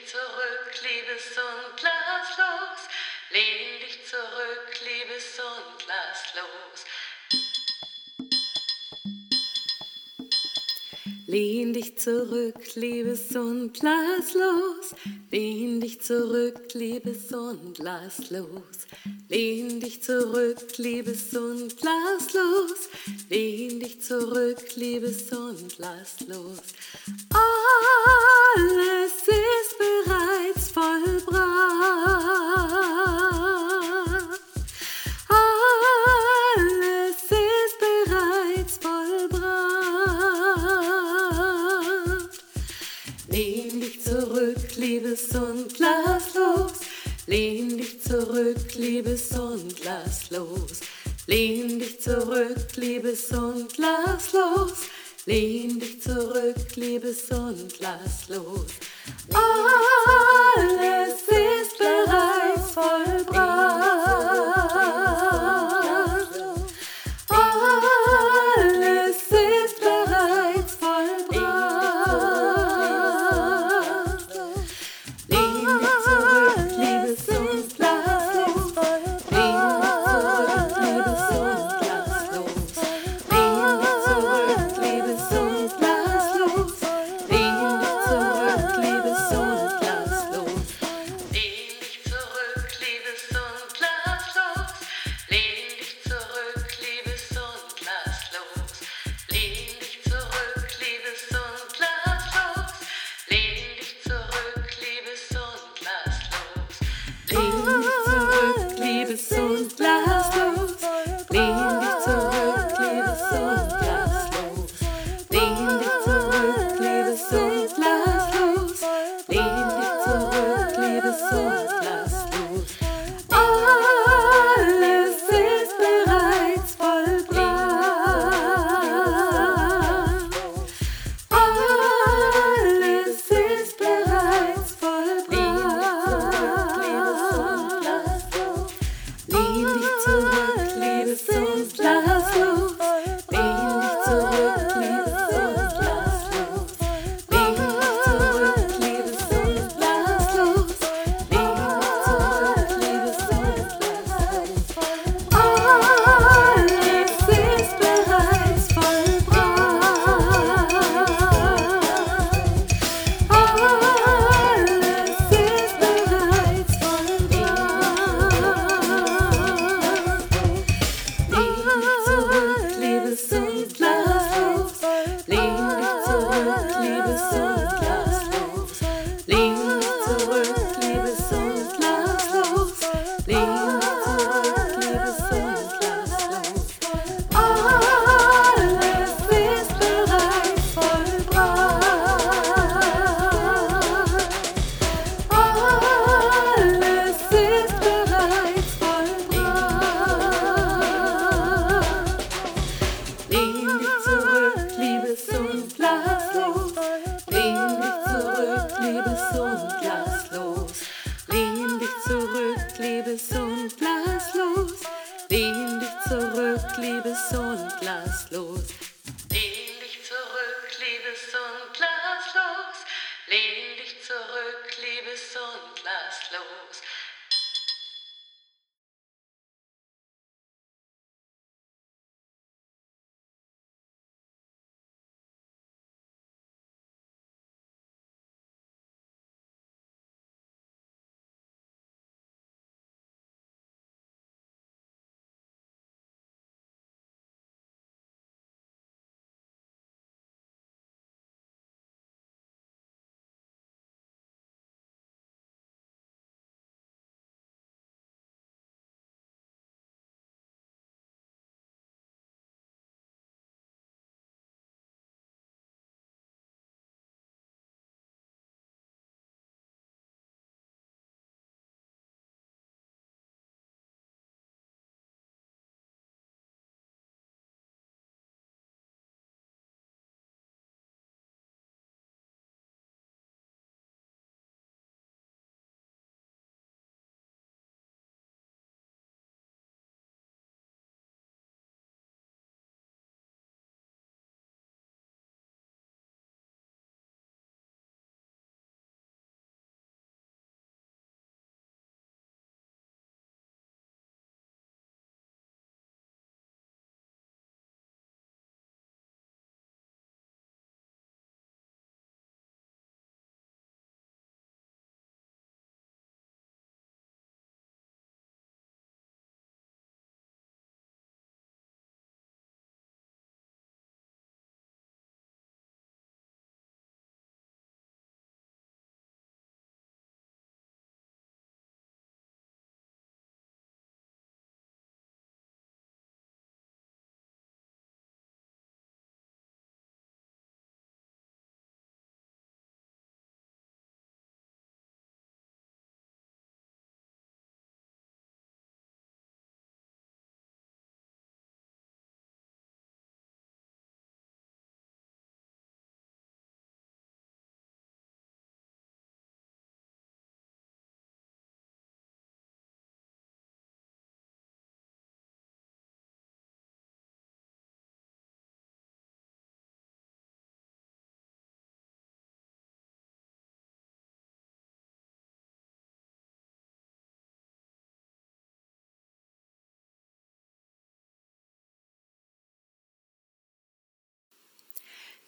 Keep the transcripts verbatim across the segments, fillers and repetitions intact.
zurück, Liebes und lass los. Lehn dich zurück, Liebes und lass los. Lehn dich zurück, Liebes und lass los. Lehn dich zurück, Liebes und lass los. Lehn dich zurück, Liebes und lass los. Lehn dich zurück, Liebes und lass los. Alles ist bereits vollbracht. Alles ist bereits vollbracht. Lehn dich zurück, Liebes und lass los. Lehn dich zurück, Liebes und lass los. Lehn dich zurück, Liebes und lass los. Lehn dich zurück, Liebes und lass los. Alles ist bereits vollbracht. Alles ist bereits vollbracht. Lehn dich zurück, Liebes und lass los. Lehn dich zurück, Liebes und lass los. Lehn dich zurück, Liebes und lass los. Lehn dich zurück, Liebes und lass los. Lehn dich zurück, Liebes und lass los. Lehn dich zurück, Liebes und lass los. Lehn dich zurück, Liebes und lass los. Lehn dich zurück, Liebes und lass los. Lehn dich zurück, Liebes und lass los. Lehn dich zurück, Liebes und lass los. Lehn dich zurück, Liebes und lass los. Lehn dich zurück, Liebes und lass los. Alles ist bereits vollbracht. Alles ist bereits vollbracht. Lehn dich zurück, Liebes und lass los. Lehn dich zurück, Liebes und lass los. Lehn dich zurück, Liebes und lass los. Lehn dich zurück, Liebes und lass los. Alles ist bereits vollbracht. Alles ist bereits vollbracht. Lehn dich zurück, Liebes und lass los. Lehn dich zurück, Liebes und lass los. Lehn dich zurück, Liebes und lass los. Lehn dich zurück, Liebes und lass los. Alles ist bereits vollbracht. Alles ist bereits vollbracht. Lehn dich zurück, Liebes und lass los. Lehn dich zurück, Liebes und lass los. Lehn dich zurück, Liebes und lass los. Lehn dich zurück, Liebes und lass los. Lehn dich zurück, Liebes und lass los. Lehn dich zurück, Liebes und lass los.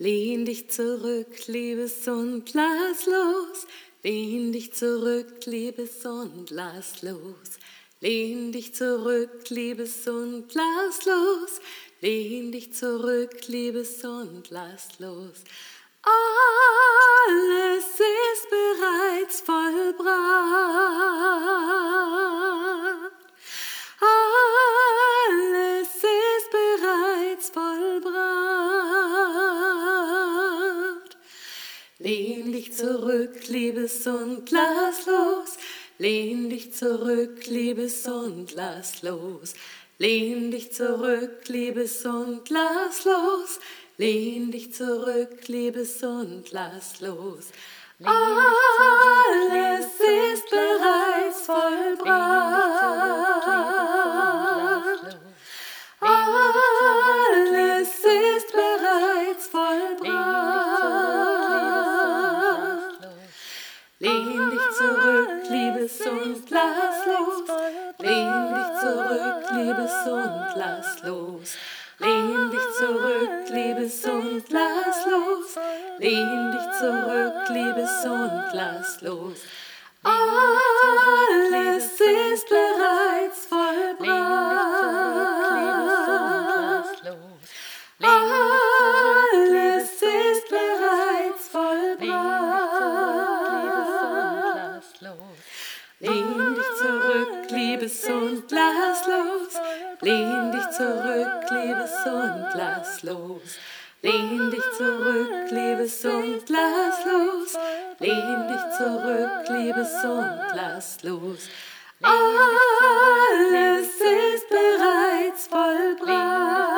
Lehn dich zurück, Liebes, und lass los. Lehn dich zurück, Liebes, und lass los. Lehn dich zurück, Liebes, und lass los. Lehn dich zurück, Liebes, und lass los. Alles ist bereits vollbracht. Alles ist bereits vollbracht. Lehn dich zurück, Liebes, und lass los. Lehn dich zurück, Liebes, und lass los. Lehn dich zurück, Liebes, und lass los. Lehn dich zurück, Liebes, und lass los. Alles ist bereits vollbracht. Alles ist bereits vollbracht. Lehn dich zurück, Liebes, und lass los. Lehn dich zurück, Liebes, und lass los. Lehn dich zurück, Liebes, und lass los. Lehn dich zurück, Liebes, und lass los. Alles ist bereits vollbracht. Alles ist bereits vollbracht. Lehn dich zurück, Liebes, und lass los. Lehn dich zurück, Liebes, und lass los. Lehn dich zurück, Liebes, und lass los. Lehn dich zurück, Liebes, und lass los. Alles ist bereits vollbracht.